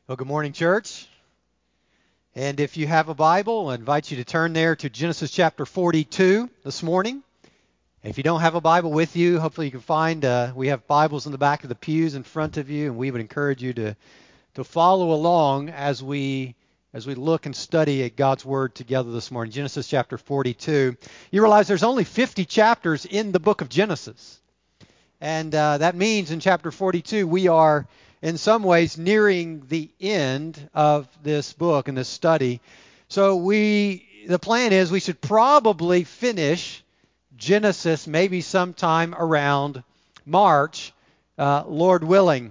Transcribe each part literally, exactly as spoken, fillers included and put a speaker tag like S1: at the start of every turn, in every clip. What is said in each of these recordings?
S1: Well, good morning, church. And if you have a Bible, I invite you to turn there to Genesis chapter forty-two this morning. If you don't have a Bible with you, hopefully you can find, uh, we have Bibles in the back of the pews in front of you, and we would encourage you to, to follow along as we as we look and study at God's Word together this morning. Genesis chapter forty-two. You realize there's only fifty chapters in the book of Genesis. And uh, that means in chapter forty-two we are in some ways nearing the end of this book and this study. So we, the plan is we should probably finish Genesis maybe sometime around March, uh, Lord willing.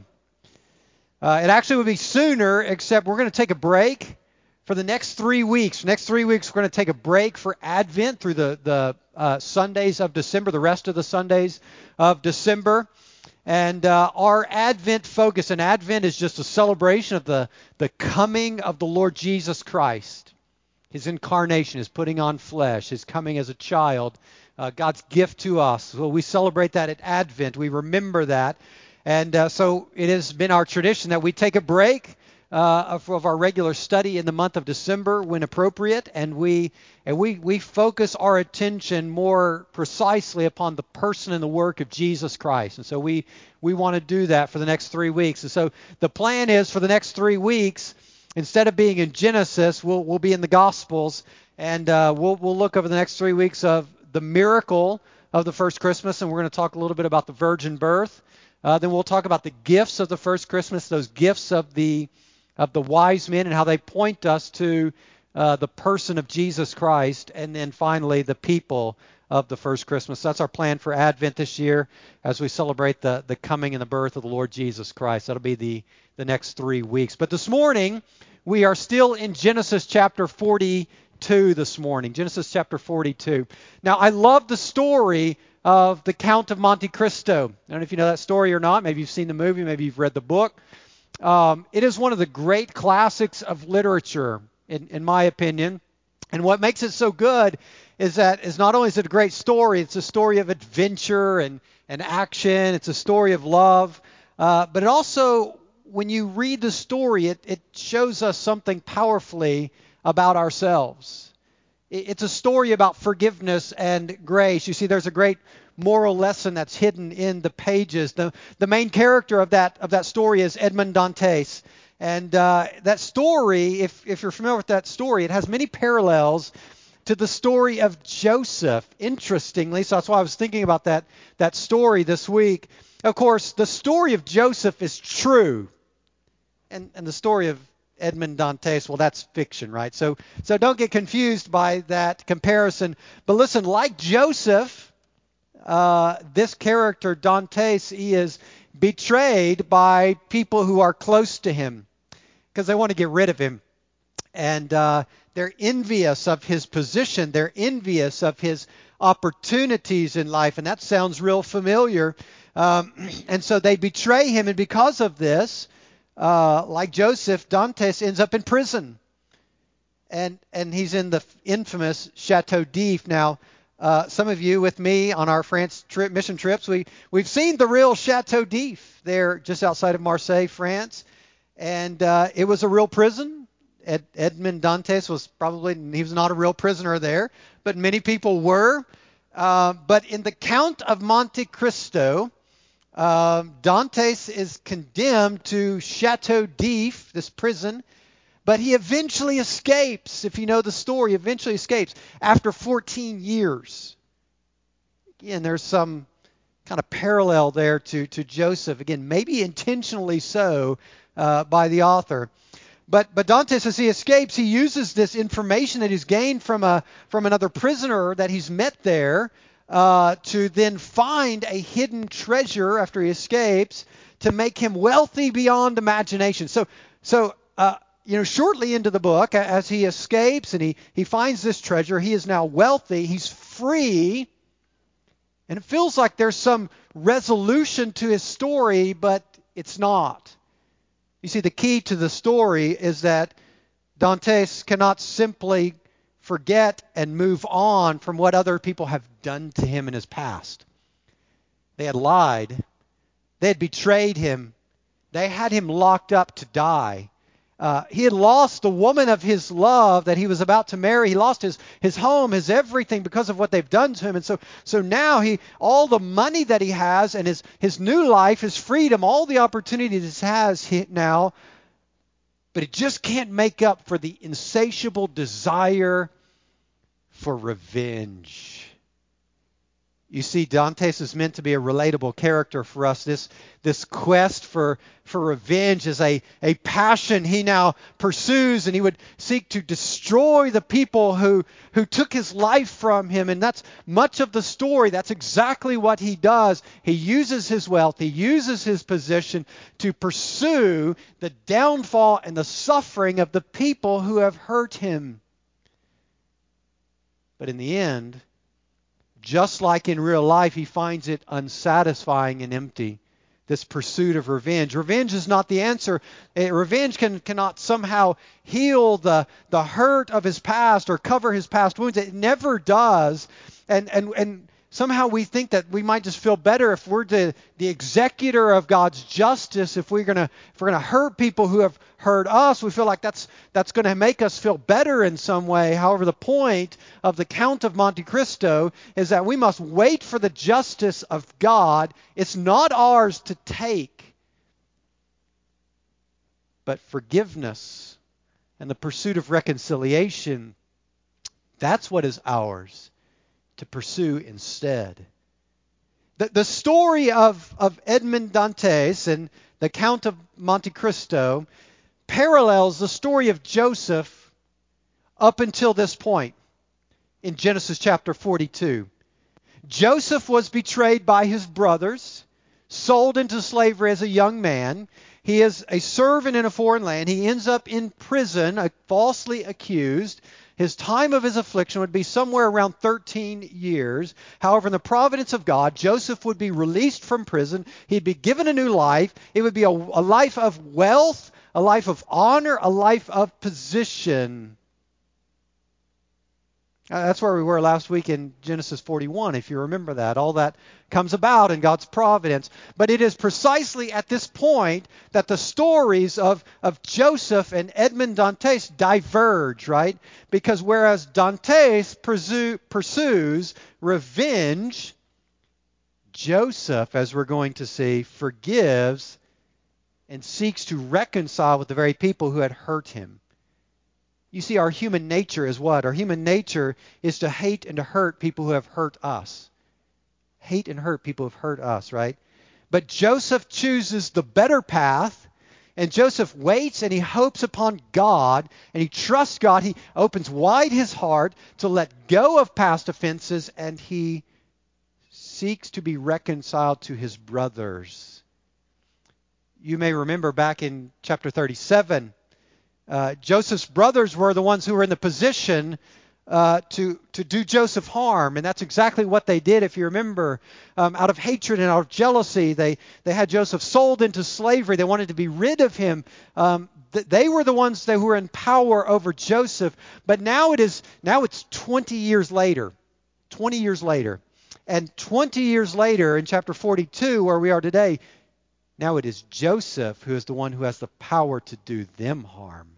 S1: Uh, it actually would be sooner, except we're going to take a break for the next three weeks. Next three weeks we're going to take a break for Advent through the, the uh, Sundays of December, the rest of the Sundays of December. And uh, our Advent focus, and Advent is just a celebration of the, the coming of the Lord Jesus Christ. His incarnation, his putting on flesh, his coming as a child, uh, God's gift to us. So we celebrate that at Advent. We remember that. And uh, so it has been our tradition that we take a break uh, of, of our regular study in the month of December when appropriate, and we and we, we focus our attention more precisely upon the person and the work of Jesus Christ. And so we, we want to do that for the next three weeks. And so the plan is for the next three weeks, instead of being in Genesis, we'll, we'll be in the Gospels, and uh, we'll, we'll look over the next three weeks of the miracle of the first Christmas, and we're going to talk a little bit about the virgin birth. Uh, then we'll talk about the gifts of the first Christmas, those gifts of the of the wise men and how they point us to uh, the person of Jesus Christ, and then finally the people of the first Christmas. That's our plan for Advent this year as we celebrate the, the coming and the birth of the Lord Jesus Christ. That'll be the, the next three weeks. But this morning, we are still in Genesis chapter forty-two this morning. Genesis chapter forty-two. Now, I love the story of the Count of Monte Cristo. I don't know if you know that story or not. Maybe you've seen the movie. Maybe you've read the book. Um, it is one of the great classics of literature, in, in my opinion. And what makes it so good is that is not only is it a great story, it's a story of adventure and, and action. It's a story of love. Uh, but it also, when you read the story, it, it shows us something powerfully about ourselves. It's a story about forgiveness and grace. You see, there's a great moral lesson that's hidden in the pages. The the main character of that of that story is Edmond Dantes. And uh, that story, if, if you're familiar with that story, it has many parallels to the story of Joseph, interestingly. So that's why I was thinking about that, that story this week. Of course, the story of Joseph is true. And, and the story of Edmond Dantes, well, that's fiction, right? So so don't get confused by that comparison. But listen, like Joseph, uh, this character, Dantes, he is betrayed by people who are close to him because they want to get rid of him. And uh, they're envious of his position. They're envious of his opportunities in life. And that sounds real familiar. Um, and so they betray him. And because of this, Uh, like Joseph, Dantes ends up in prison, and and he's in the infamous Chateau d'If. Now, uh, some of you with me on our France trip, mission trips, we we've seen the real Chateau d'If there, just outside of Marseille, France, and uh, it was a real prison. Ed, Edmond Dantes was probably he was not a real prisoner there, but many people were. Uh, but in the Count of Monte Cristo, Uh, Dantes is condemned to Chateau d'If, this prison, but he eventually escapes. If you know the story, he eventually escapes after fourteen years. Again, there's some kind of parallel there to, to Joseph. Again, maybe intentionally so uh, by the author. But but Dantes, as he escapes, he uses this information that he's gained from a from another prisoner that he's met there Uh, to then find a hidden treasure after he escapes to make him wealthy beyond imagination. So, so uh, you know, shortly into the book, as he escapes and he, he finds this treasure, he is now wealthy, he's free, and it feels like there's some resolution to his story, but it's not. You see, the key to the story is that Dantes cannot simply forget and move on from what other people have done to him in his past. They had lied. They had betrayed him. They had him locked up to die. Uh, he had lost the woman of his love that he was about to marry. He lost his, his home, his everything because of what they've done to him. And so so now he all the money that he has and his, his new life, his freedom, all the opportunities he has he, now, but it just can't make up for the insatiable desire for revenge. You see, Dantes is meant to be a relatable character for us. This, this quest for, for revenge is a, a passion he now pursues, and he would seek to destroy the people who, who took his life from him. And that's much of the story. That's exactly what he does. He uses his wealth, he uses his position to pursue the downfall and the suffering of the people who have hurt him. But in the end, just like in real life, he finds it unsatisfying and empty, this pursuit of revenge. Revenge is not the answer. Revenge can, cannot somehow heal the, the hurt of his past or cover his past wounds. It never does. And, and, and somehow we think that we might just feel better if we're the, the executor of God's justice. If we're gonna if we're gonna hurt people who have hurt us, we feel like that's that's going to make us feel better in some way. However, the point of the Count of Monte Cristo is that we must wait for the justice of God. It's not ours to take, but forgiveness and the pursuit of reconciliation, that's what is ours to pursue instead. The, the story of, of Edmond Dantes and the Count of Monte Cristo parallels the story of Joseph up until this point in Genesis chapter forty-two. Joseph was betrayed by his brothers, sold into slavery as a young man. He is a servant in a foreign land. He ends up in prison, uh, falsely accused. His time of his affliction would be somewhere around thirteen years. However, in the providence of God, Joseph would be released from prison. He'd be given a new life. It would be a, a life of wealth, a life of honor, a life of position. Uh, that's where we were last week in Genesis forty-one, if you remember that. All that comes about in God's providence. But it is precisely at this point that the stories of, of Joseph and Edmond Dantes diverge, right? Because whereas Dantes pursue, pursues revenge, Joseph, as we're going to see, forgives and seeks to reconcile with the very people who had hurt him. You see, our human nature is what? Our human nature is to hate and to hurt people who have hurt us. Hate and hurt people who have hurt us, right? But Joseph chooses the better path, and Joseph waits and he hopes upon God, and he trusts God. He opens wide his heart to let go of past offenses, and he seeks to be reconciled to his brothers. You may remember back in chapter thirty-seven, Uh, Joseph's brothers were the ones who were in the position uh, to to do Joseph harm, and that's exactly what they did. If you remember, um, out of hatred and out of jealousy, they they had Joseph sold into slavery. They wanted to be rid of him. Um, th- they were the ones that who were in power over Joseph. But now it is now it's twenty years later, twenty years later, and twenty years later in chapter forty-two, where we are today. Now it is Joseph who is the one who has the power to do them harm,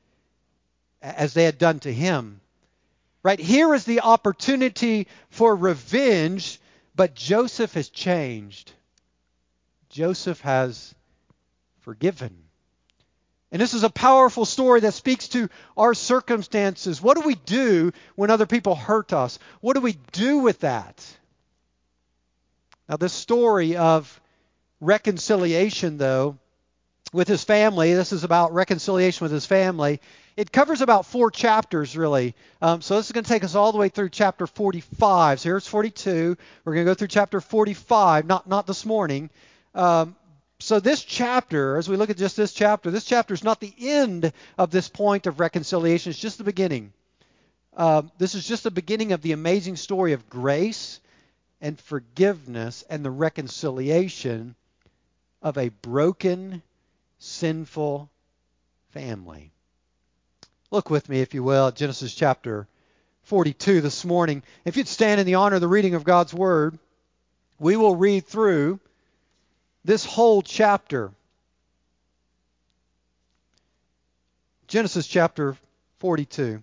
S1: as they had done to him. Right? Here is the opportunity for revenge, but Joseph has changed. Joseph has forgiven. And this is a powerful story that speaks to our circumstances. What do we do when other people hurt us? What do we do with that? Now, this story of reconciliation, though, with his family, this is about reconciliation with his family. It covers about four chapters, really. Um, so this is going to take us all the way through chapter forty-five. So here's forty-two. We're going to go through chapter forty-five, not, not this morning. Um, so this chapter, as we look at just this chapter, this chapter is not the end of this point of reconciliation. It's just the beginning. Uh, this is just the beginning of the amazing story of grace and forgiveness and the reconciliation of a broken, sinful family. Look with me, if you will, at Genesis chapter forty-two this morning. If you'd stand in the honor of the reading of God's Word, we will read through this whole chapter. Genesis chapter forty-two.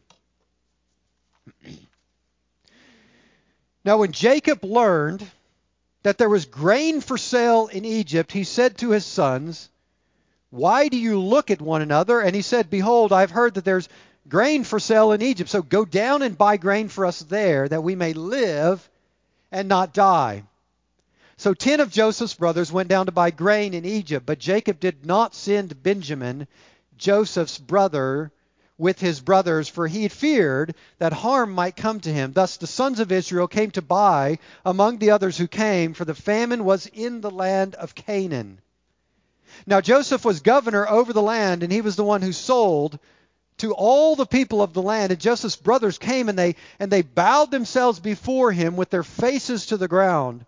S1: Now when Jacob learned that there was grain for sale in Egypt, he said to his sons, "Why do you look at one another?" And he said, "Behold, I've heard that there's grain for sale in Egypt. So go down and buy grain for us there, that we may live and not die." So ten of Joseph's brothers went down to buy grain in Egypt, but Jacob did not send Benjamin, Joseph's brother, with his brothers, for he feared that harm might come to him. Thus the sons of Israel came to buy among the others who came, for the famine was in the land of Canaan. Now Joseph was governor over the land, and he was the one who sold to all the people of the land. And Joseph's brothers came, and they and they bowed themselves before him with their faces to the ground.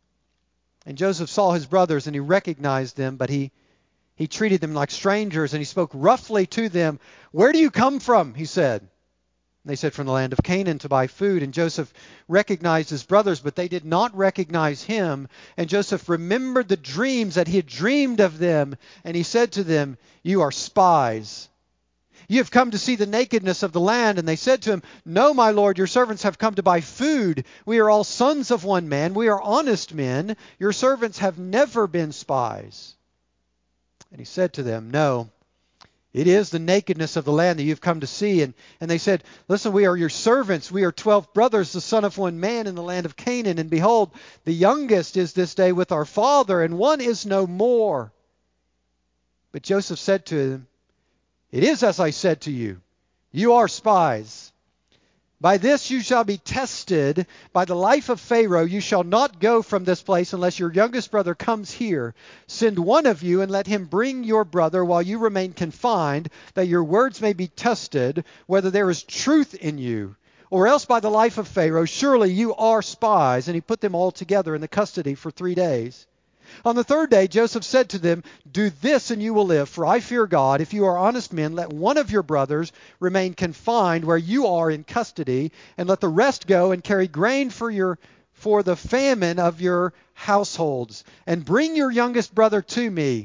S1: And Joseph saw his brothers, and he recognized them, but he He treated them like strangers, and he spoke roughly to them. "Where do you come from?" he said. And they said, "From the land of Canaan to buy food." And Joseph recognized his brothers, but they did not recognize him. And Joseph remembered the dreams that he had dreamed of them. And he said to them, "You are spies. You have come to see the nakedness of the land." And they said to him, "No, my lord, your servants have come to buy food. We are all sons of one man. We are honest men. Your servants have never been spies." And he said to them, "No, it is the nakedness of the land that you've come to see." And, and they said, "Listen, we are your servants. We are twelve brothers, the son of one man in the land of Canaan. And behold, the youngest is this day with our father, and one is no more." But Joseph said to them, "It is as I said to you. You are spies. By this you shall be tested. By the life of Pharaoh you shall not go from this place unless your youngest brother comes here. Send one of you and let him bring your brother while you remain confined, that your words may be tested, whether there is truth in you. Or else by the life of Pharaoh, surely you are spies." And he put them all together in the custody for three days. On the third day, Joseph said to them, "Do this and you will live, for I fear God. If you are honest men, let one of your brothers remain confined where you are in custody, and let the rest go and carry grain for your for the famine of your households. And bring your youngest brother to me.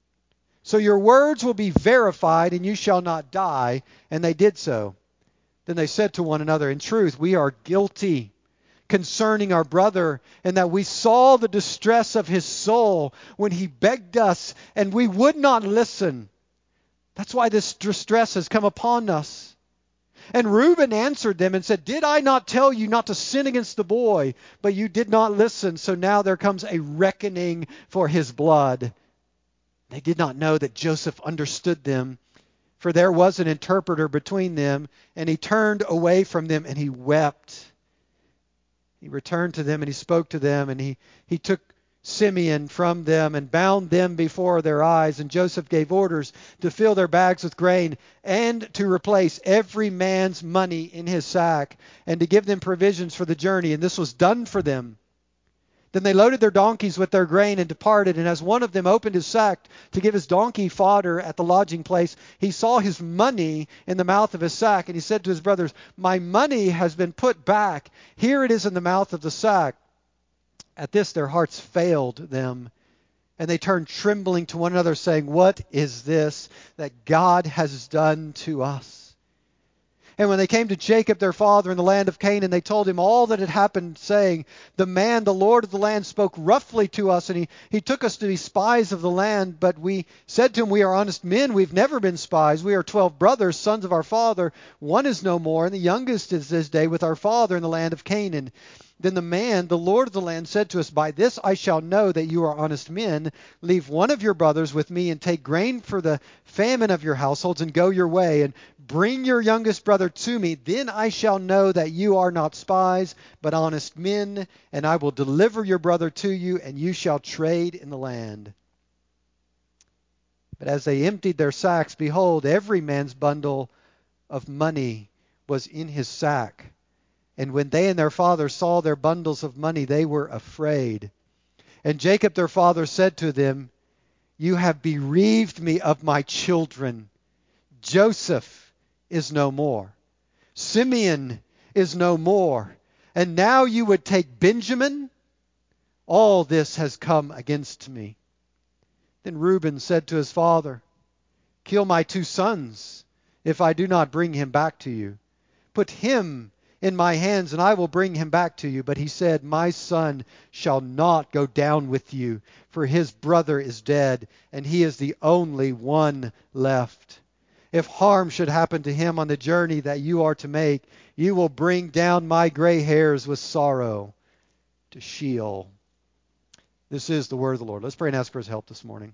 S1: So your words will be verified, and you shall not die." And they did so. Then they said to one another, "In truth, we are guilty concerning our brother, and that we saw the distress of his soul when he begged us, and we would not listen. That's why this distress has come upon us." And Reuben answered them and said, "Did I not tell you not to sin against the boy? But you did not listen, so now there comes a reckoning for his blood." They did not know that Joseph understood them, for there was an interpreter between them, and he turned away from them and he wept. He returned to them and he spoke to them, and he, he took Simeon from them and bound them before their eyes. And Joseph gave orders to fill their bags with grain and to replace every man's money in his sack, and to give them provisions for the journey. And this was done for them. Then they loaded their donkeys with their grain and departed. And as one of them opened his sack to give his donkey fodder at the lodging place, he saw his money in the mouth of his sack. And he said to his brothers, "My money has been put back. Here it is in the mouth of the sack." At this their hearts failed them, and they turned trembling to one another, saying, "What is this that God has done to us?" And when they came to Jacob their father in the land of Canaan, they told him all that had happened, saying, "The man, the Lord of the land, spoke roughly to us, and he, he took us to be spies of the land. But we said to him, 'We are honest men. We've never been spies. We are twelve brothers, sons of our father. One is no more, and the youngest is this day with our father in the land of Canaan.' Then the man, the Lord of the land, said to us, 'By this I shall know that you are honest men. Leave one of your brothers with me, and take grain for the famine of your households, and go your way. And bring your youngest brother to me. Then I shall know that you are not spies, but honest men. And I will deliver your brother to you, and you shall trade in the land.' But as they emptied their sacks, behold, every man's bundle of money was in his sack. And when they and their father saw their bundles of money, they were afraid. And Jacob their father said to them, 'You have bereaved me of my children. Joseph is no more. Simeon is no more. And now you would take Benjamin? All this has come against me.' Then Reuben said to his father, 'Kill my two sons, if I do not bring him back to you? Put him in my hands, and I will bring him back to you. But he said, My son shall not go down with you, for his brother is dead, and he is the only one left. If harm should happen to him on the journey that you are to make, you will bring down my gray hairs with sorrow to Sheol. This is the word of the Lord. Let's pray and ask for his help this morning.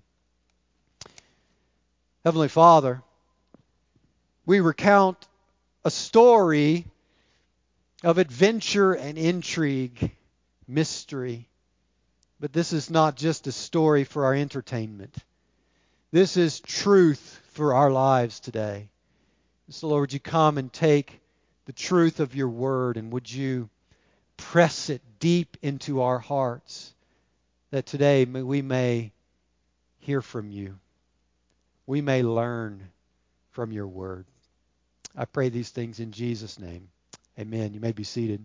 S1: Heavenly Father, we recount a story of adventure and intrigue, mystery. But this is not just a story for our entertainment. This is truth for our lives today. So Lord, would you come and take the truth of your word, and would you press it deep into our hearts, that today we may hear from you. We may learn from your word. I pray these things in Jesus' name. Amen. You may be seated.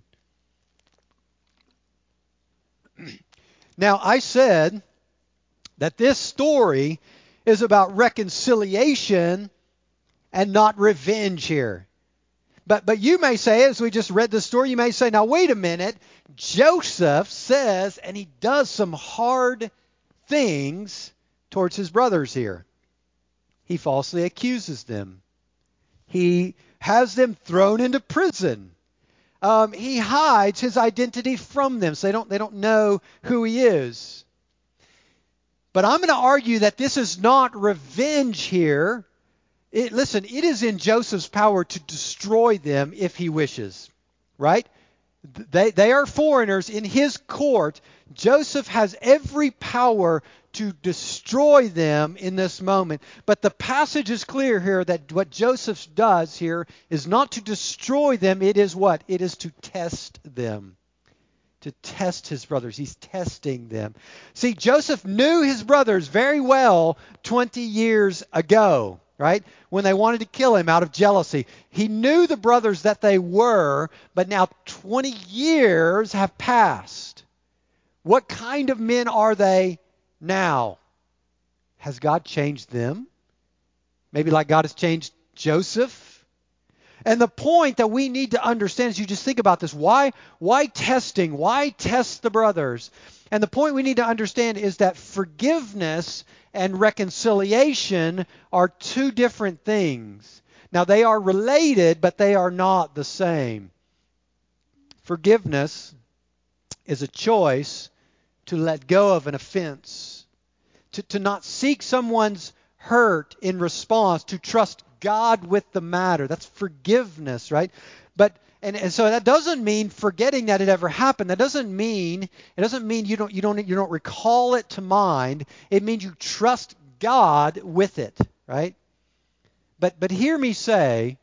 S1: Now, I said that this story is about reconciliation and not revenge here. But but you may say, as we just read the story, you may say, now wait a minute. Joseph says, and he does some hard things towards his brothers here. He falsely accuses them. He has them thrown into prison. Um, he hides his identity from them, so they don't they don't know who he is. But I'm going to argue that this is not revenge here. It, listen, it is in Joseph's power to destroy them if he wishes, right? They they are foreigners in his court. Joseph has every power to destroy them in this moment. But the passage is clear here that what Joseph does here is not to destroy them. It is what? It is to test them. To test his brothers. He's testing them. See, Joseph knew his brothers very well twenty years ago, right? When they wanted to kill him out of jealousy. He knew the brothers that they were, but now twenty years have passed. What kind of men are they now? Has God changed them? Maybe like God has changed Joseph? And the point that we need to understand is, you just think about this. Why, why testing? Why test the brothers? And the point we need to understand is that forgiveness and reconciliation are two different things. Now, they are related, but they are not the same. Forgiveness is a choice to let go of an offense, to, to not seek someone's hurt in response, to trust God with the matter. That's forgiveness, right? But and, and so that doesn't mean forgetting that it ever happened. That doesn't mean it doesn't mean you don't you don't you don't recall it to mind. It means you trust God with it, right? But but hear me say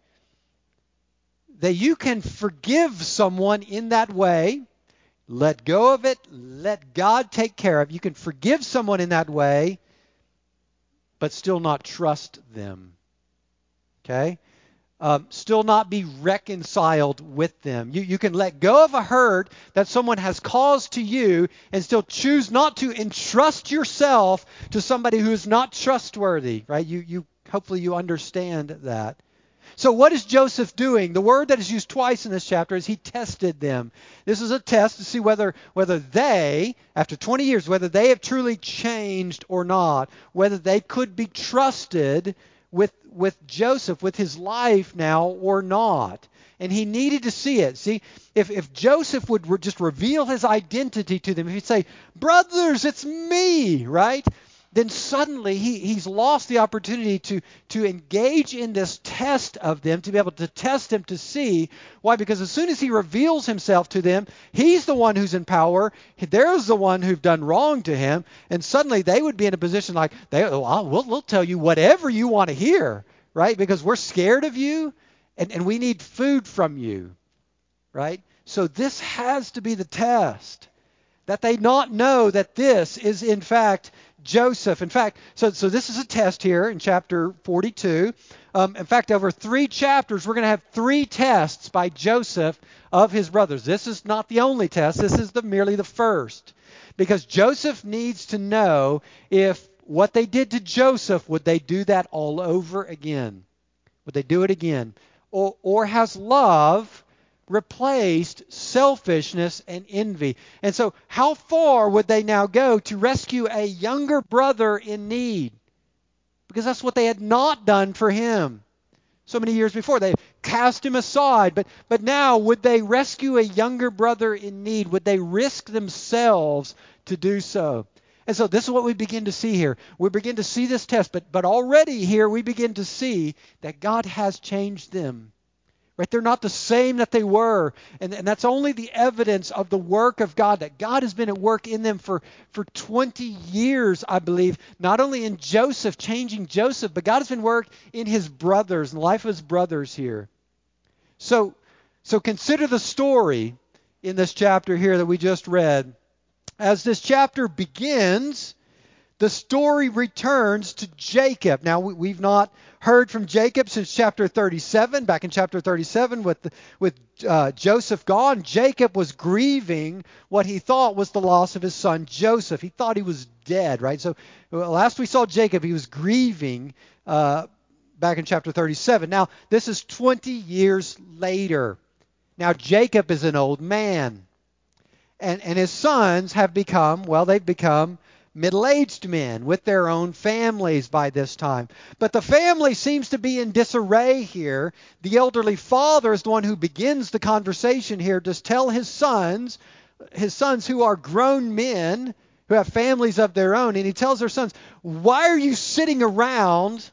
S1: that you can forgive someone in that way. Let go of it. Let God take care of it. You can forgive someone in that way, but still not trust them. Okay? Um, still not be reconciled with them. You, you can let go of a hurt that someone has caused to you and still choose not to entrust yourself to somebody who is not trustworthy, right? You, you hopefully you understand that. So what is Joseph doing? The word that is used twice in this chapter is he tested them. This is a test to see whether whether they, after twenty years, whether they have truly changed or not, whether they could be trusted with with Joseph, with his life now or not. And he needed to see it. See, if, if Joseph would re- just reveal his identity to them, if he'd say, brothers, it's me, right? Then suddenly he, he's lost the opportunity to, to engage in this test of them, to be able to test them to see. Why? Because as soon as he reveals himself to them, he's the one who's in power. There's the one who've done wrong to him. And suddenly they would be in a position like, they, well, we'll, we'll tell you whatever you want to hear, right? Because we're scared of you and, and we need food from you, right? So this has to be the test, that they not know that this is in fact Joseph. In fact, so so this is a test here in chapter forty-two. Um, in fact, over three chapters, we're going to have three tests by Joseph of his brothers. This is not the only test. This is the merely the first. Because Joseph needs to know if what they did to Joseph, would they do that all over again? Would they do it again? Or, or has love replaced selfishness and envy? And so how far would they now go to rescue a younger brother in need? Because that's what they had not done for him so many years before. They cast him aside. But, but now, would they rescue a younger brother in need? Would they risk themselves to do so? And so this is what we begin to see here. We begin to see this test, but, but already here we begin to see that God has changed them. Right? They're not the same that they were. And, and that's only the evidence of the work of God, that God has been at work in them for, for twenty years, I believe. Not only in Joseph, changing Joseph, but God has been at work in his brothers, in the life of his brothers here. So, so consider the story in this chapter here that we just read. As this chapter begins, the story returns to Jacob. Now, we, we've not heard from Jacob since chapter thirty-seven. Back in chapter thirty-seven, with, the, with uh, Joseph gone, Jacob was grieving what he thought was the loss of his son Joseph. He thought he was dead, right? So well, last we saw Jacob, he was grieving uh, back in chapter thirty-seven. Now, this is twenty years later. Now, Jacob is an old man. And, and his sons have become, well, they've become middle-aged men with their own families by this time. But the family seems to be in disarray here. The elderly father is the one who begins the conversation here to tell his sons, his sons who are grown men, who have families of their own, and he tells their sons, why are you sitting around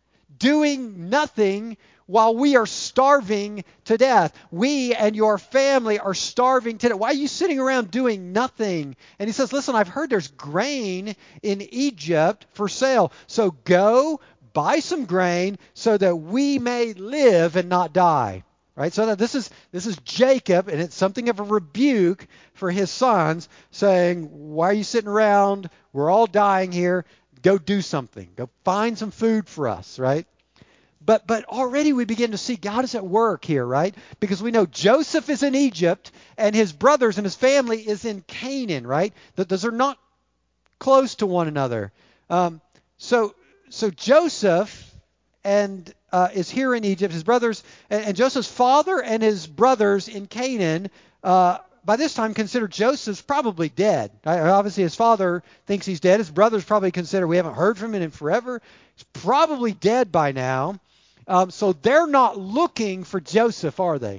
S1: doing nothing while we are starving to death? We and your family are starving to death. Why are you sitting around doing nothing? And he says, listen, I've heard there's grain in Egypt for sale. So go buy some grain so that we may live and not die. Right? So that this is this is Jacob, and it's something of a rebuke for his sons, saying, why are you sitting around? We're all dying here. Go do something. Go find some food for us, right? But but already we begin to see God is at work here, right? Because we know Joseph is in Egypt and his brothers and his family is in Canaan, right? That those are not close to one another. Um, so so Joseph and uh, is here in Egypt. His brothers and, and Joseph's father and his brothers in Canaan. Uh, by this time, consider Joseph's probably dead. Right? Obviously, his father thinks he's dead. His brothers probably consider we haven't heard from him in forever. He's probably dead by now. Um, so they're not looking for Joseph, are they?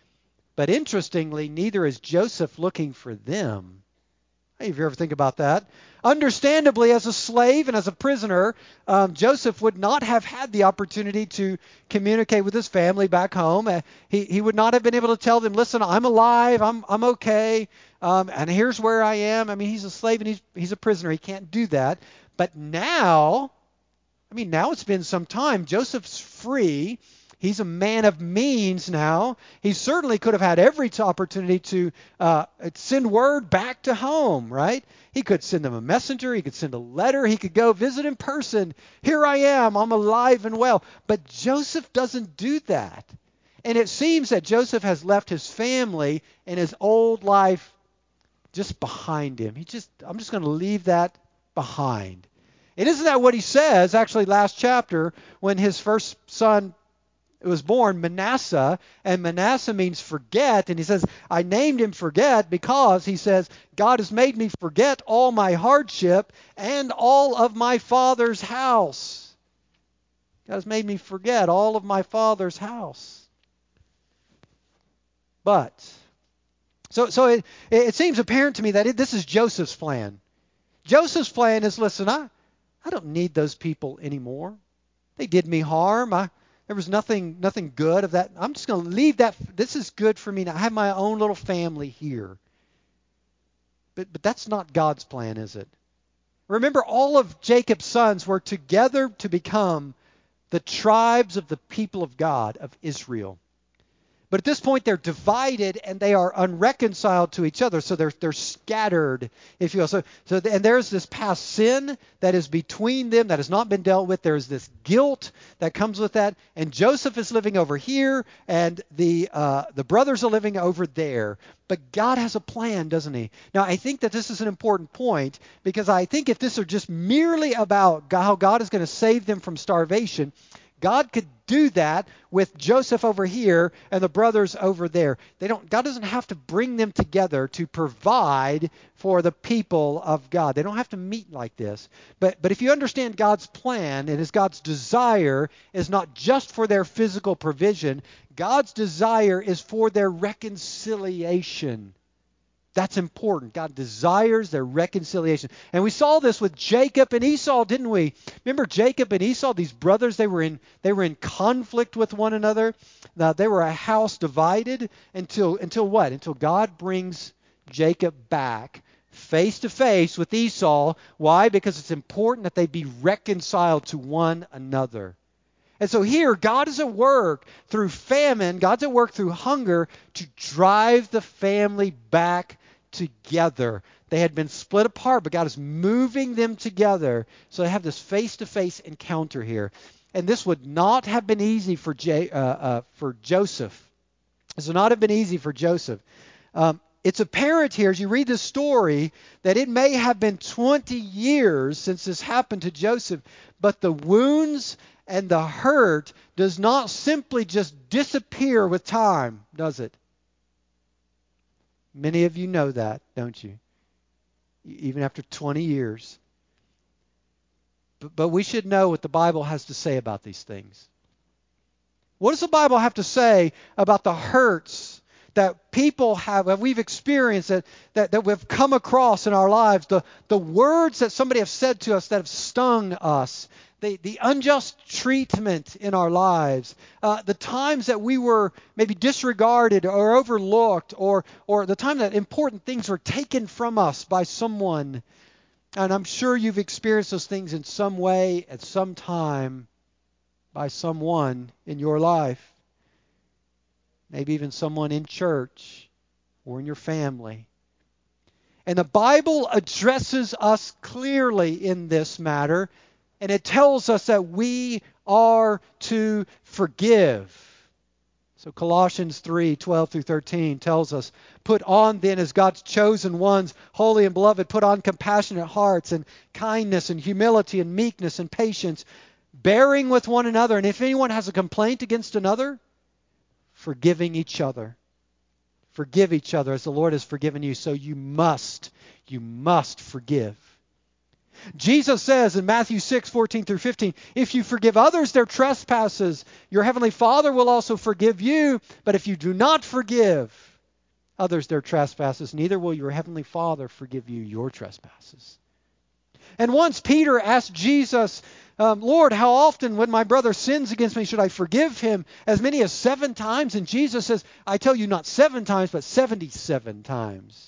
S1: But interestingly, neither is Joseph looking for them. Hey, if you ever think about that. Understandably, as a slave and as a prisoner, um, Joseph would not have had the opportunity to communicate with his family back home. Uh, he, he would not have been able to tell them, listen, I'm alive, I'm I'm okay, um, and here's where I am. I mean, he's a slave and he's he's a prisoner. He can't do that. But now, I mean, now it's been some time. Joseph's free. He's a man of means now. He certainly could have had every opportunity to uh, send word back to home, right? He could send them a messenger. He could send a letter. He could go visit in person. Here I am. I'm alive and well. But Joseph doesn't do that. And it seems that Joseph has left his family and his old life just behind him. He just, I'm just going to leave that behind. And isn't that what he says, actually, last chapter, when his first son was born, Manasseh, and Manasseh means forget, and he says, I named him Forget because, he says, God has made me forget all my hardship and all of my father's house. God has made me forget all of my father's house. But, so so it, it seems apparent to me that it, this is Joseph's plan. Joseph's plan is, listen, I, I don't need those people anymore. They did me harm. I There was nothing nothing good of that. I'm just going to leave that. This is good for me now. I have my own little family here. But but that's not God's plan, is it? Remember, all of Jacob's sons were together to become the tribes of the people of God, of Israel. But at this point, they're divided and they are unreconciled to each other. So they're they're scattered, if you will. So so and there's this past sin that is between them that has not been dealt with. There's this guilt that comes with that. And Joseph is living over here, and the uh, the brothers are living over there. But God has a plan, doesn't He? Now, I think that this is an important point, because I think if this are just merely about how God is going to save them from starvation, God could do that with Joseph over here and the brothers over there. They don't, God doesn't have to bring them together to provide for the people of God. They don't have to meet like this. But, but if you understand God's plan, and as God's desire is not just for their physical provision, God's desire is for their reconciliation. That's important. God desires their reconciliation. And we saw this with Jacob and Esau, didn't we? Remember Jacob and Esau, these brothers, they were in they were in conflict with one another. Now, they were a house divided until until what? Until God brings Jacob back face to face with Esau. Why? Because it's important that they be reconciled to one another. And so here, God is at work through famine, God's at work through hunger to drive the family back together. They had been split apart, but God is moving them together. So they have this face-to-face encounter here. And this would not have been easy for J, uh, uh, for Joseph. This would not have been easy for Joseph. Um, it's apparent here, as you read the story, that it may have been twenty years since this happened to Joseph, but the wounds and the hurt does not simply just disappear with time, does it? Many of you know that, don't you? Even after twenty years. But, but we should know what the Bible has to say about these things. What does the Bible have to say about the hurts that people have, that we've experienced, that, that, that we've come across in our lives, the, the words that somebody has said to us that have stung us, the, the unjust treatment in our lives, uh, the times that we were maybe disregarded or overlooked, or, or the time that important things were taken from us by someone. And I'm sure you've experienced those things in some way at some time by someone in your life. Maybe even someone in church or in your family. And the Bible addresses us clearly in this matter, and it tells us that we are to forgive. So Colossians three, twelve through thirteen tells us, "Put on then as God's chosen ones, holy and beloved, put on compassionate hearts and kindness and humility and meekness and patience, bearing with one another. And if anyone has a complaint against another, forgiving each other." Forgive each other as the Lord has forgiven you. So you must, you must forgive. Jesus says in Matthew six, fourteen through fifteen, "If you forgive others their trespasses, your heavenly Father will also forgive you. But if you do not forgive others their trespasses, neither will your heavenly Father forgive you your trespasses." And once Peter asked Jesus, um, "Lord, how often when my brother sins against me should I forgive him? As many as seven times?" And Jesus says, "I tell you, not seven times, but seventy-seven times."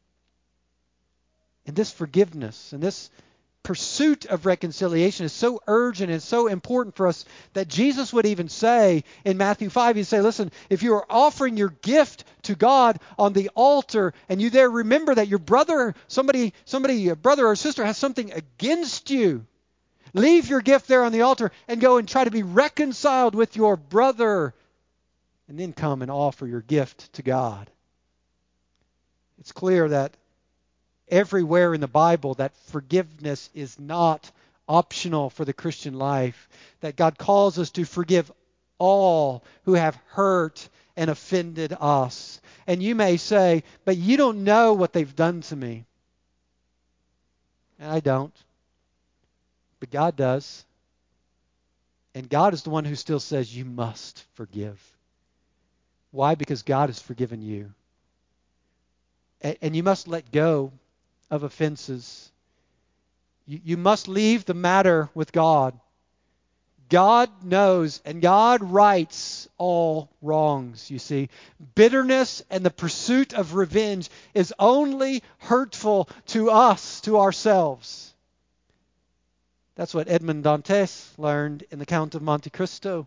S1: And this forgiveness and this pursuit of reconciliation is so urgent and so important for us that Jesus would even say in Matthew five, he'd say, listen, if you are offering your gift to God on the altar and you there remember that your brother, somebody, somebody, a brother or sister has something against you, leave your gift there on the altar and go and try to be reconciled with your brother, and then come and offer your gift to God. It's clear that everywhere in the Bible that forgiveness is not optional for the Christian life, that God calls us to forgive all who have hurt and offended us. And you may say, "But you don't know what they've done to me." And I don't. But God does. And God is the one who still says you must forgive. Why? Because God has forgiven you. And you must let go of offenses. You, you must leave the matter with God. God knows and God rights all wrongs, you see. Bitterness and the pursuit of revenge is only hurtful to us, to ourselves. That's what Edmond Dantes learned in the Count of Monte Cristo.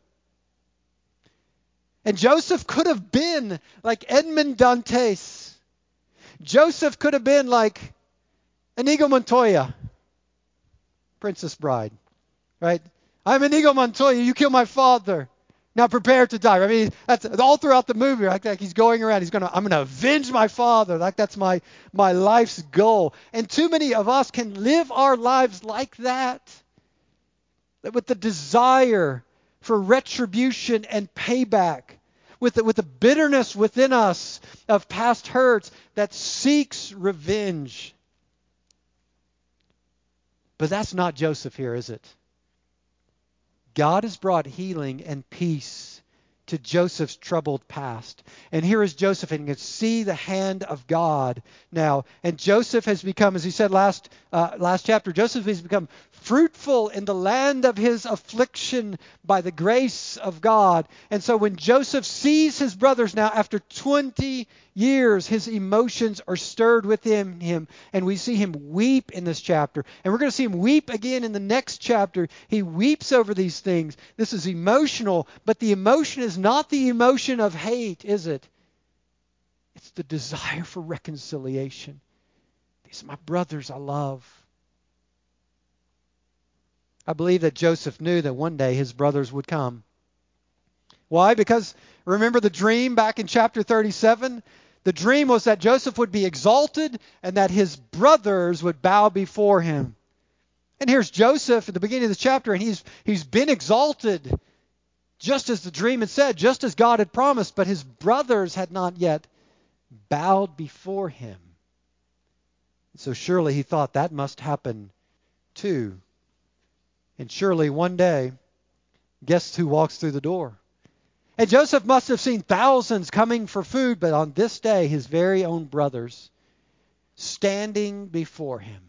S1: And Joseph could have been like Edmond Dantes. Joseph could have been like Inigo Montoya, Princess Bride, right? "I'm Inigo Montoya, you kill my father. Now prepare to die." I mean, that's all throughout the movie. Like, like he's going around, he's gonna, I'm gonna avenge my father. Like that's my my life's goal. And too many of us can live our lives like that, that with the desire for retribution and payback, with the, with the bitterness within us of past hurts that seeks revenge. But that's not Joseph here, is it? God has brought healing and peace to Joseph's troubled past. And here is Joseph, and you can see the hand of God now. And Joseph has become, as he said last uh, last chapter, Joseph has become fruitful in the land of his affliction by the grace of God. And so when Joseph sees his brothers now after twenty years, his emotions are stirred within him. And we see him weep in this chapter. And we're going to see him weep again in the next chapter. He weeps over these things. This is emotional, but the emotion is not the emotion of hate, is it? It's the desire for reconciliation. These are my brothers I love. I believe that Joseph knew that one day his brothers would come. Why? Because remember the dream back in chapter thirty-seven? The dream was that Joseph would be exalted and that his brothers would bow before him. And here's Joseph at the beginning of the chapter, and he's he's been exalted, just as the dream had said, just as God had promised, but his brothers had not yet bowed before him. So surely he thought that must happen too. And surely one day, guess who walks through the door? And Joseph must have seen thousands coming for food, but on this day, his very own brothers standing before him.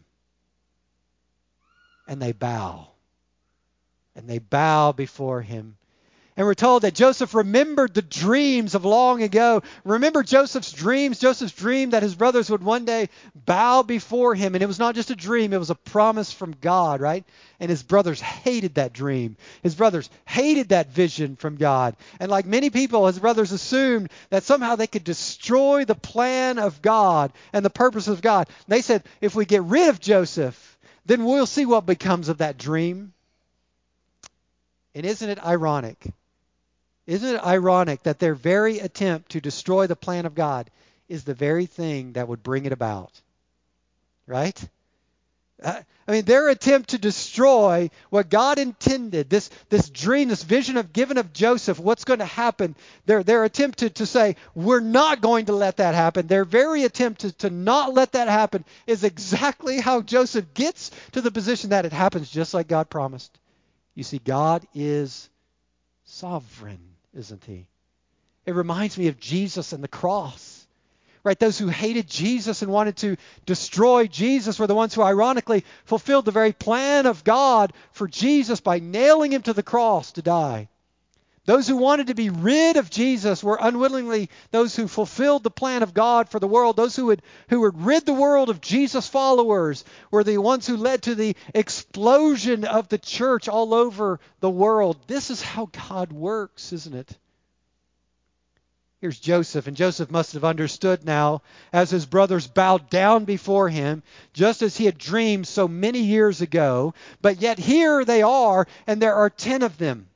S1: And they bow. And they bow before him. And we're told that Joseph remembered the dreams of long ago. Remember Joseph's dreams. Joseph's dream that his brothers would one day bow before him. And it was not just a dream. It was a promise from God, right? And his brothers hated that dream. His brothers hated that vision from God. And like many people, his brothers assumed that somehow they could destroy the plan of God and the purpose of God. They said, if we get rid of Joseph, then we'll see what becomes of that dream. And isn't it ironic? Isn't it ironic that their very attempt to destroy the plan of God is the very thing that would bring it about? Right? Uh, I mean, their attempt to destroy what God intended, this, this dream, this vision of given of Joseph, what's going to happen, their, their attempt to, to say, we're not going to let that happen, their very attempt to, to not let that happen is exactly how Joseph gets to the position that it happens just like God promised. You see, God is sovereign, isn't he? It reminds me of Jesus and the cross. Right? Those who hated Jesus and wanted to destroy Jesus were the ones who ironically fulfilled the very plan of God for Jesus by nailing him to the cross to die. Those who wanted to be rid of Jesus were unwillingly those who fulfilled the plan of God for the world. Those who would who would rid the world of Jesus' followers were the ones who led to the explosion of the church all over the world. This is how God works, isn't it? Here's Joseph, and Joseph must have understood now as his brothers bowed down before him, just as he had dreamed so many years ago. But yet here they are, and there are ten of them.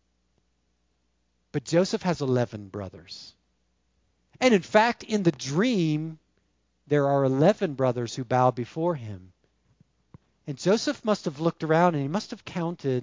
S1: But Joseph has eleven brothers. And in fact, in the dream, there are eleven brothers who bow before him. And Joseph must have looked around, and he must have counted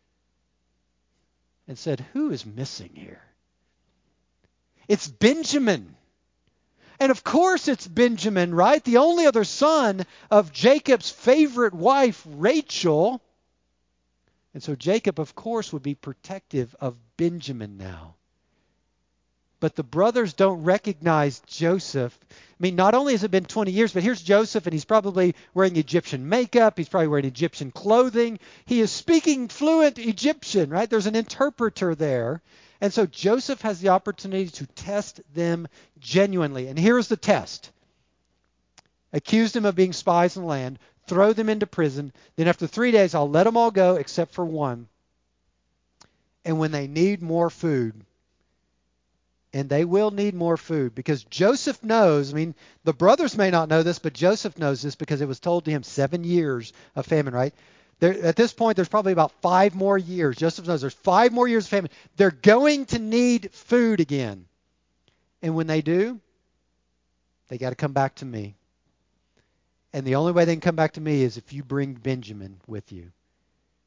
S1: and said, who is missing here? It's Benjamin. And of course it's Benjamin, right? The only other son of Jacob's favorite wife, Rachel. And so Jacob, of course, would be protective of Benjamin now. But the brothers don't recognize Joseph. I mean, not only has it been twenty years, but here's Joseph, and he's probably wearing Egyptian makeup. He's probably wearing Egyptian clothing. He is speaking fluent Egyptian, right? There's an interpreter there. And so Joseph has the opportunity to test them genuinely. And here's the test. Accuse them of being spies in the land. Throw them into prison. Then after three days, I'll let them all go except for one. And when they need more food, and they will need more food, because Joseph knows, I mean, the brothers may not know this, but Joseph knows this because it was told to him seven years of famine, right? There, at this point, there's probably about five more years. Joseph knows there's five more years of famine. They're going to need food again. And when they do, they got to come back to me. And the only way they can come back to me is if you bring Benjamin with you.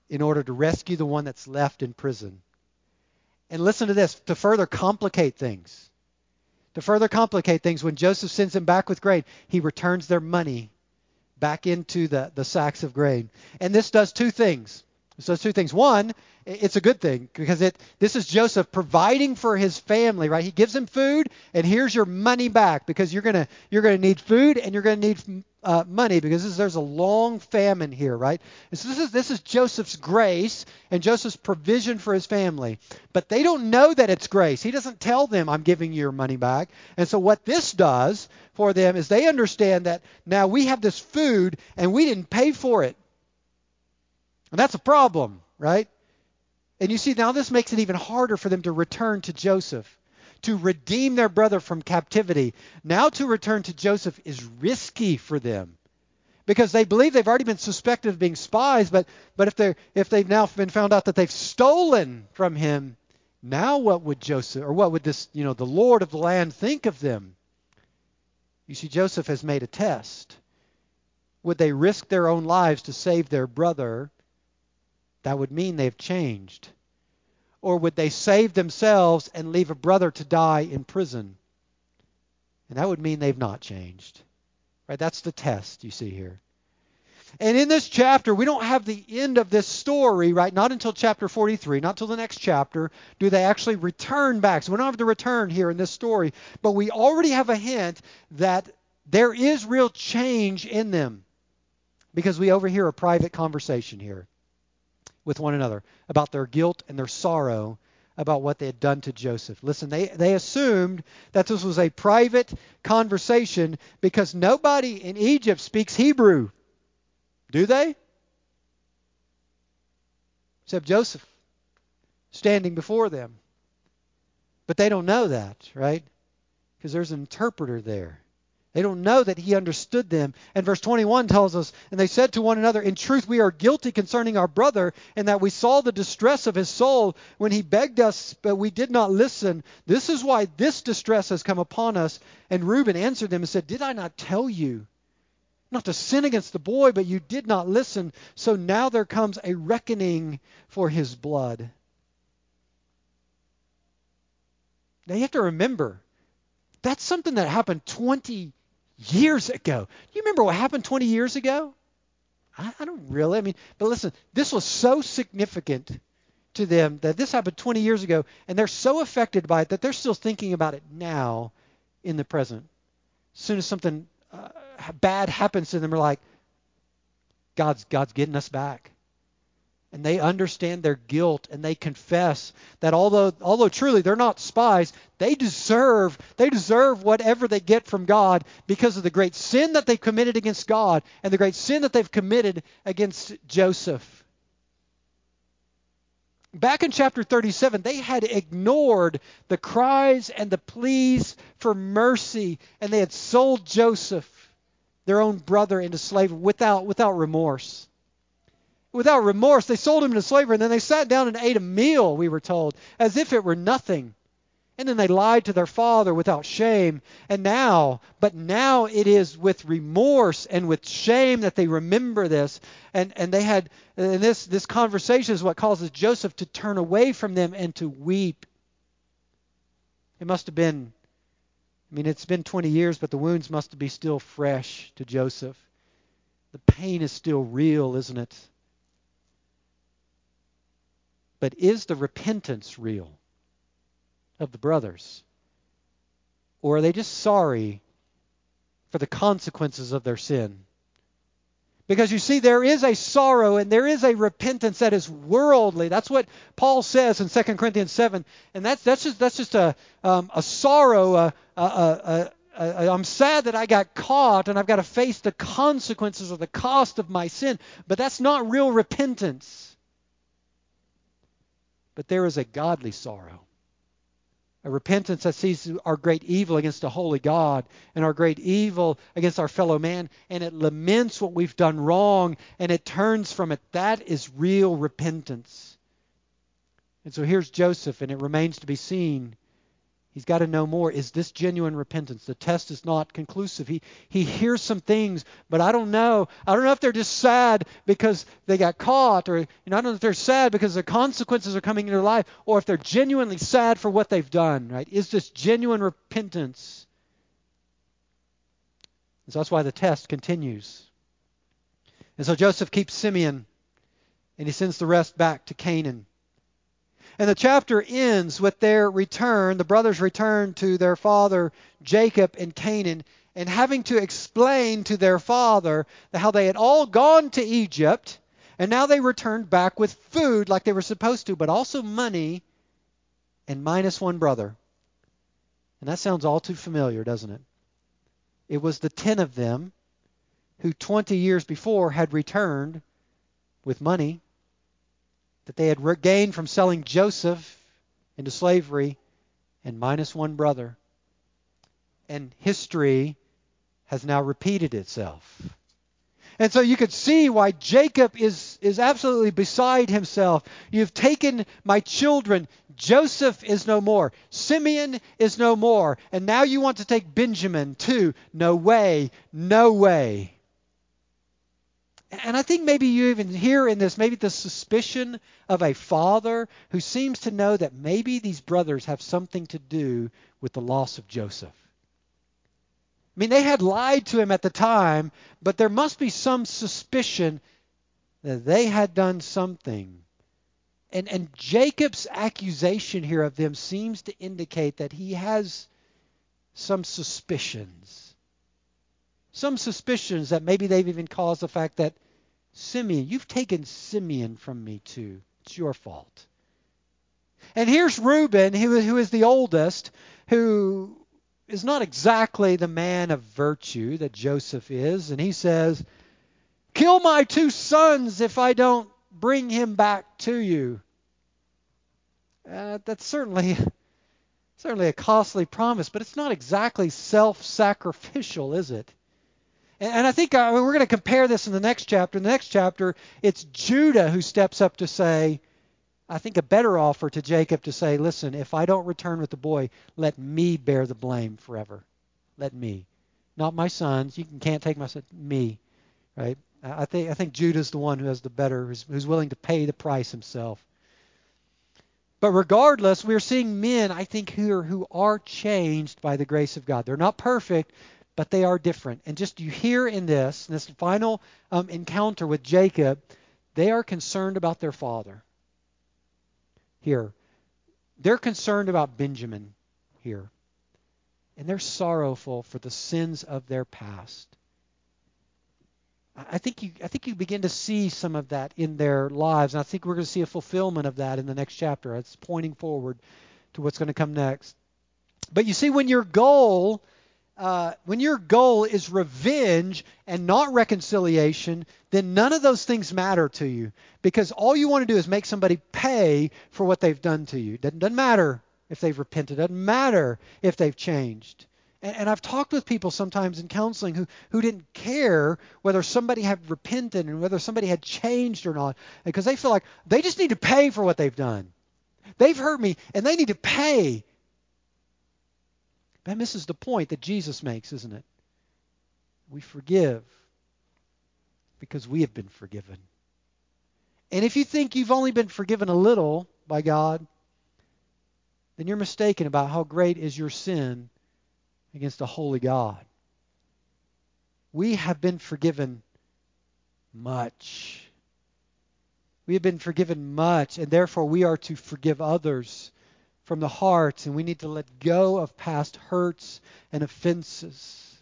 S1: in order to rescue the one that's left in prison. And listen to this, to further complicate things. To further complicate things, when Joseph sends them back with grain, he returns their money back into the, the sacks of grain. And this does two things. This does two things. One, it's a good thing because it this is Joseph providing for his family, right? He gives them food, and here's your money back because you're gonna you're gonna need food and you're gonna need uh, money because this, there's a long famine here, right? And so this is this is Joseph's grace and Joseph's provision for his family, but they don't know that it's grace. He doesn't tell them, "I'm giving you your money back." And so what this does for them is they understand that now we have this food and we didn't pay for it, and that's a problem, right? And you see, now this makes it even harder for them to return to Joseph, to redeem their brother from captivity. Now to return to Joseph is risky for them because they believe they've already been suspected of being spies, but, but if, they're, if they've now been found out that they've stolen from him, now what would Joseph, or what would this, you know, the Lord of the land think of them? You see, Joseph has made a test. Would they risk their own lives to save their brother? That would mean they've changed. Or would they save themselves and leave a brother to die in prison? And that would mean they've not changed. Right? That's the test you see here. And in this chapter, we don't have the end of this story, right? Not until chapter forty-three, not until the next chapter, do they actually return back. So we don't have the return here in this story, but we already have a hint that there is real change in them because we overhear a private conversation here with one another about their guilt and their sorrow about what they had done to Joseph. Listen, they, they assumed that this was a private conversation because nobody in Egypt speaks Hebrew. Do they? Except Joseph standing before them. But they don't know that, right? Because there's an interpreter there. They don't know that he understood them. And verse twenty-one tells us, "And they said to one another, 'In truth we are guilty concerning our brother, and that we saw the distress of his soul when he begged us, but we did not listen. This is why this distress has come upon us.' And Reuben answered them and said, 'Did I not tell you not to sin against the boy, but you did not listen? So now there comes a reckoning for his blood.'" Now you have to remember, that's something that happened twenty years ago. Do you remember what happened twenty years ago? I, I don't really. I mean, but listen, this was so significant to them that this happened twenty years ago, and they're so affected by it that they're still thinking about it now in the present. As soon as something uh, bad happens to them, they're like, God's, God's getting us back. And they understand their guilt, and they confess that although although truly they're not spies, they deserve they deserve whatever they get from God because of the great sin that they've committed against God and the great sin that they've committed against Joseph. Back in chapter thirty-seven, they had ignored the cries and the pleas for mercy, and they had sold Joseph, their own brother, into slavery without without remorse. Without remorse, they sold him into slavery, and then they sat down and ate a meal, we were told, as if it were nothing. And then they lied to their father without shame. And now, but now it is with remorse and with shame that they remember this. And and they had, and this, this conversation is what causes Joseph to turn away from them and to weep. It must have been, I mean, it's been twenty years, but the wounds must be still fresh to Joseph. The pain is still real, isn't it? But is the repentance real of the brothers? Or are they just sorry for the consequences of their sin? Because you see, there is a sorrow and there is a repentance that is worldly. That's what Paul says in Second Corinthians seven. And that's that's just that's just a um, a sorrow. A, a, a, a, a, I'm sad that I got caught and I've got to face the consequences or the cost of my sin. But that's not real repentance. But there is a godly sorrow, a repentance that sees our great evil against a holy God and our great evil against our fellow man, and it laments what we've done wrong, and it turns from it. That is real repentance. And so here's Joseph, and it remains to be seen He's got to know more. Is this genuine repentance? The test is not conclusive. He he hears some things, but I don't know. I don't know if they're just sad because they got caught, or you know, I don't know if they're sad because the consequences are coming in their life, or if they're genuinely sad for what they've done. Right? Is this genuine repentance? And so that's why the test continues. And so Joseph keeps Simeon, and he sends the rest back to Canaan. And the chapter ends with their return, the brothers return to their father Jacob in Canaan, and having to explain to their father how they had all gone to Egypt, and now they returned back with food like they were supposed to, but also money, and minus one brother. And that sounds all too familiar, doesn't it? It was the ten of them who twenty years before had returned with money that they had gained from selling Joseph into slavery, and minus one brother. And history has now repeated itself. And so you could see why Jacob is, is absolutely beside himself. You've taken my children. Joseph is no more. Simeon is no more. And now you want to take Benjamin too. No way. No way. And I think maybe you even hear in this maybe the suspicion of a father who seems to know that maybe these brothers have something to do with the loss of Joseph. I mean, they had lied to him at the time, but there must be some suspicion that they had done something. And, and Jacob's accusation here of them seems to indicate that he has some suspicions. Some suspicions that maybe they've even caused the fact that Simeon, you've taken Simeon from me too. It's your fault. And here's Reuben, who, who is the oldest, who is not exactly the man of virtue that Joseph is. And he says, kill my two sons if I don't bring him back to you. Uh, that's certainly, certainly a costly promise, but it's not exactly self-sacrificial, is it? And I think uh, we're going to compare this in the next chapter. In the next chapter, it's Judah who steps up to say, I think a better offer to Jacob to say, listen, if I don't return with the boy, let me bear the blame forever. Let me. Not my sons. You can't take my son. Me. Right? I think I think Judah's the one who has the better, who's, who's willing to pay the price himself. But regardless, we're seeing men, I think, who are, who are changed by the grace of God. They're not perfect, but they are different. And just you hear in this, in this final um, encounter with Jacob, they are concerned about their father. Here. They're concerned about Benjamin here. And they're sorrowful for the sins of their past. I think you I think you begin to see some of that in their lives. And I think we're going to see a fulfillment of that in the next chapter. It's pointing forward to what's going to come next. But you see, when your goal Uh, when your goal is revenge and not reconciliation, then none of those things matter to you, because all you want to do is make somebody pay for what they've done to you. Doesn't, doesn't matter if they've repented. Doesn't matter if they've changed. And, and I've talked with people sometimes in counseling who, who didn't care whether somebody had repented and whether somebody had changed or not, because they feel like they just need to pay for what they've done. They've hurt me and they need to pay. That misses the point that Jesus makes, isn't it? We forgive because we have been forgiven. And if you think you've only been forgiven a little by God, then you're mistaken about how great is your sin against a holy God. We have been forgiven much. We have been forgiven much, and therefore we are to forgive others from the heart, and we need to let go of past hurts and offenses.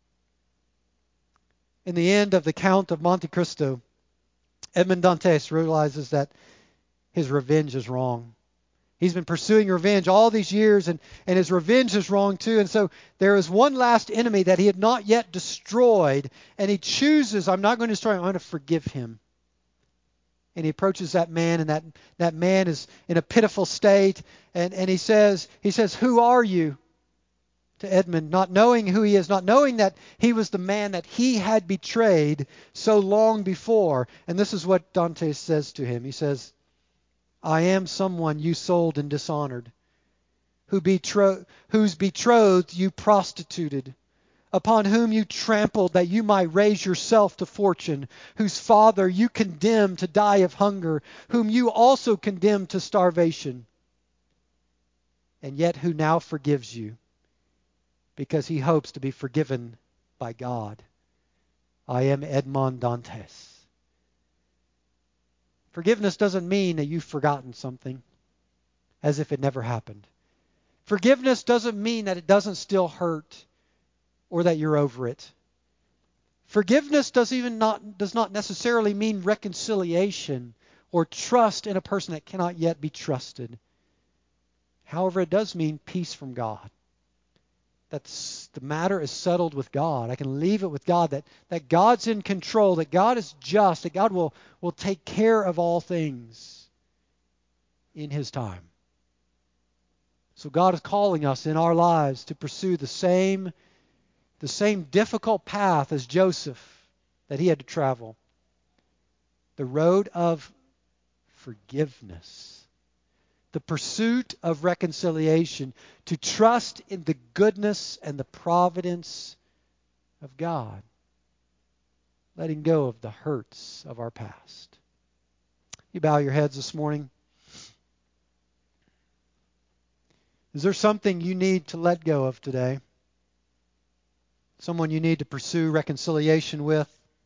S1: In the end of the Count of Monte Cristo, Edmond Dantes realizes that his revenge is wrong. He's been pursuing revenge all these years, and, and his revenge is wrong too. And so there is one last enemy that he had not yet destroyed, and he chooses, I'm not going to destroy him, I'm going to forgive him. And he approaches that man, and that, that man is in a pitiful state. And, and he says, he says, who are you? To Edmund, not knowing who he is, not knowing that he was the man that he had betrayed so long before. And this is what Dante says to him. He says, I am someone you sold and dishonored, who betro- whose betrothed you prostituted, upon whom you trampled that you might raise yourself to fortune, whose father you condemned to die of hunger, whom you also condemned to starvation, and yet who now forgives you, because he hopes to be forgiven by God. I am Edmond Dantes. Forgiveness doesn't mean that you've forgotten something as if it never happened. Forgiveness doesn't mean that it doesn't still hurt or that you're over it. Forgiveness does even not does not necessarily mean reconciliation or trust in a person that cannot yet be trusted. However, it does mean peace from God. That's the matter is settled with God. I can leave it with God, that, that God's in control, that God is just, that God will, will take care of all things in His time. So God is calling us in our lives to pursue the same, the same difficult path as Joseph that he had to travel. The road of forgiveness. The pursuit of reconciliation, to trust in the goodness and the providence of God, letting go of the hurts of our past. You bow your heads this morning. Is there something you need to let go of today? Someone you need to pursue reconciliation with?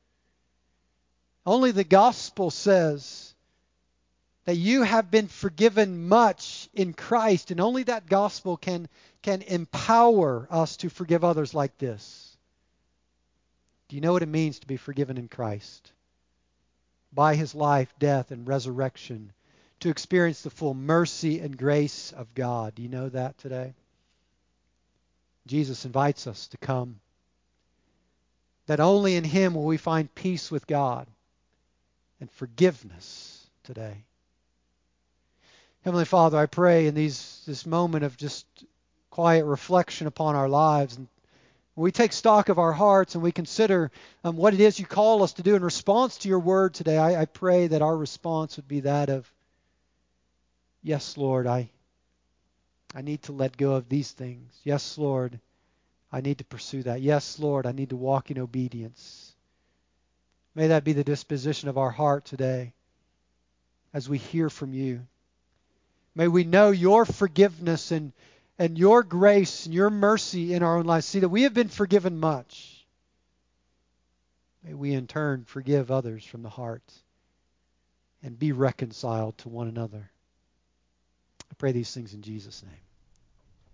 S1: Only the gospel says that you have been forgiven much in Christ, and only that gospel can, can empower us to forgive others like this. Do you know what it means to be forgiven in Christ? By His life, death, and resurrection, to experience the full mercy and grace of God. Do you know that today? Jesus invites us to come. That only in Him will we find peace with God and forgiveness today. Heavenly Father, I pray in these this moment of just quiet reflection upon our lives, and we take stock of our hearts and we consider um, what it is you call us to do in response to your word today, I, I pray that our response would be that of, yes, Lord, I, I need to let go of these things. Yes, Lord, I need to pursue that. Yes, Lord, I need to walk in obedience. May that be the disposition of our heart today as we hear from you. May we know your forgiveness and, and your grace and your mercy in our own lives. See that we have been forgiven much. May we in turn forgive others from the heart and be reconciled to one another. I pray these things in Jesus' name.